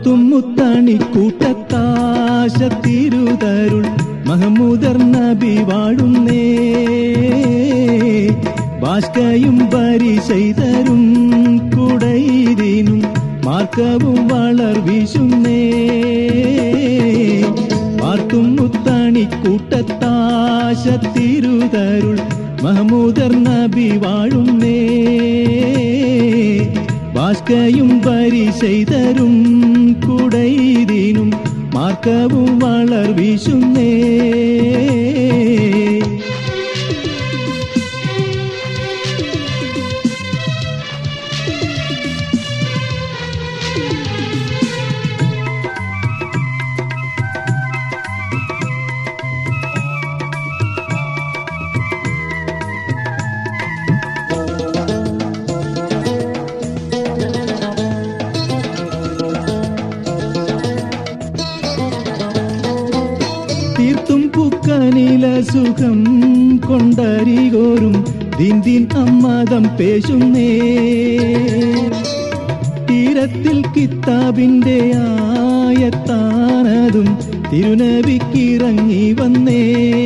വാർത്തും മുത്താണിക്കൂട്ടത്താശത്തിരുതരുൾ മഹമൂദർ നബി വാഴുന്നേ ബാഷ്കയും പരിശൈതരും കുടൈതിനും മാർക്കവും വളർ വീശുന്നേ വാർത്തും മുത്താണിക്കൂട്ടത്താശത്തിരുതരുൾ മഹമൂദർ നബി വാഴുന്നേ ബാഷ്കയും പരിശൈതരും കുടൈതിനും മാർക്കവും വളർ വീശുന്നേ തീർത്തും പുക്കനില സുഖം കൊണ്ടരികോരും ദിൻ അമ്മതം പേശുന്നേ തീരത്തിൽ കിതാബിന്റെ ആയത്താനതും തിരുനബിക്കിറങ്ങി വന്നേ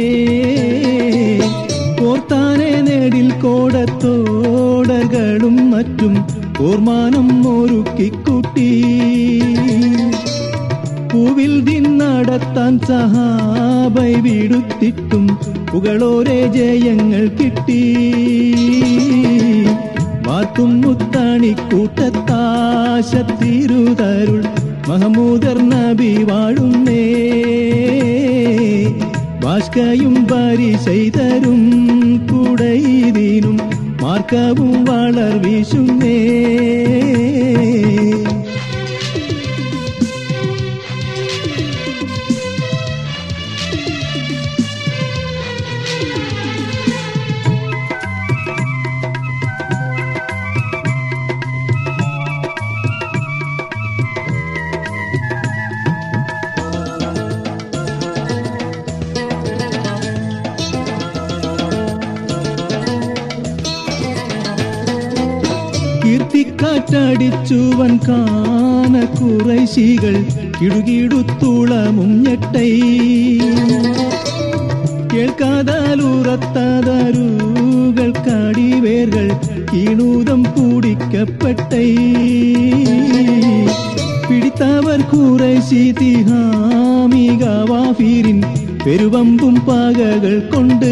കോർത്താനെ നേടിൽ കോടത്തോടകളും മറ്റും ഓർമാനം ഒരുക്കിക്കൂട്ടി പൂവിൽ ദിൻ നടത്താൻ സഹാബൈ വിടുത്തിട്ടും പുകളോരെ ജയങ്ങൾ കിട്ടി വാർത്തും മുത്താണിക്കൂട്ടത്താശത്തിരുതരുൾ മഹമൂദർ നബി വാഴുന്നേ ബാഷ്കയും പരിശൈതരും കുടൈതിനും മാർക്കവും വളർ വീശുന്നേ കീർത്തിക്കാറ്റടിച്ചുവൻ കാന കുറൈശികൾ കിടുകിടുത്തുളമും ഞെട്ടൈ കേൾക്കാതാലുറത്തതരുകൾ കടിവേர்கள் കീണൂതം പൂടിക്കപ്പെട്ടൈ പിടിത്തവർ കുറൈശി തിഹാമിക വാഫീരിൻ പെരുവമ്പും പാകകൾ കൊണ്ട്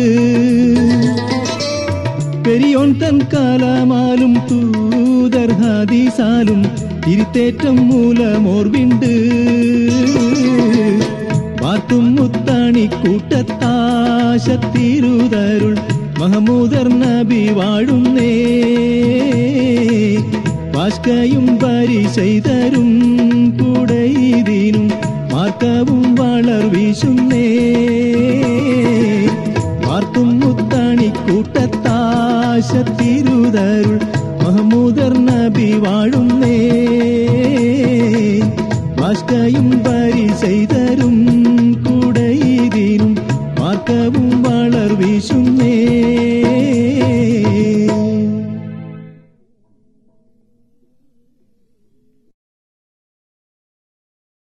പെരിയോൻ തൻ കാലമാലും തൂതർ ഹദീസാലും തിരുത്തേറ്റം മൂലമോർവിണ്ട് വാർത്തും മുത്താണിക്കൂട്ടത്താശത്തിരുതരുൾ മഹമൂദർ നബി വാഴുന്നേ ബാഷ്കയും പരിശൈതരും കുടൈതിനും മാർക്കവും വളർ വീശുന്നേ വാർത്തും മുത്താണിക്കൂട്ടത്താശത്തിരുതരുൾ മഹമൂദർ നബി വാഴുന്നേ ബാഷ്കയും പരിശൈതരും കുടൈതിനും മാർക്കവും വളർ വീശുന്നേ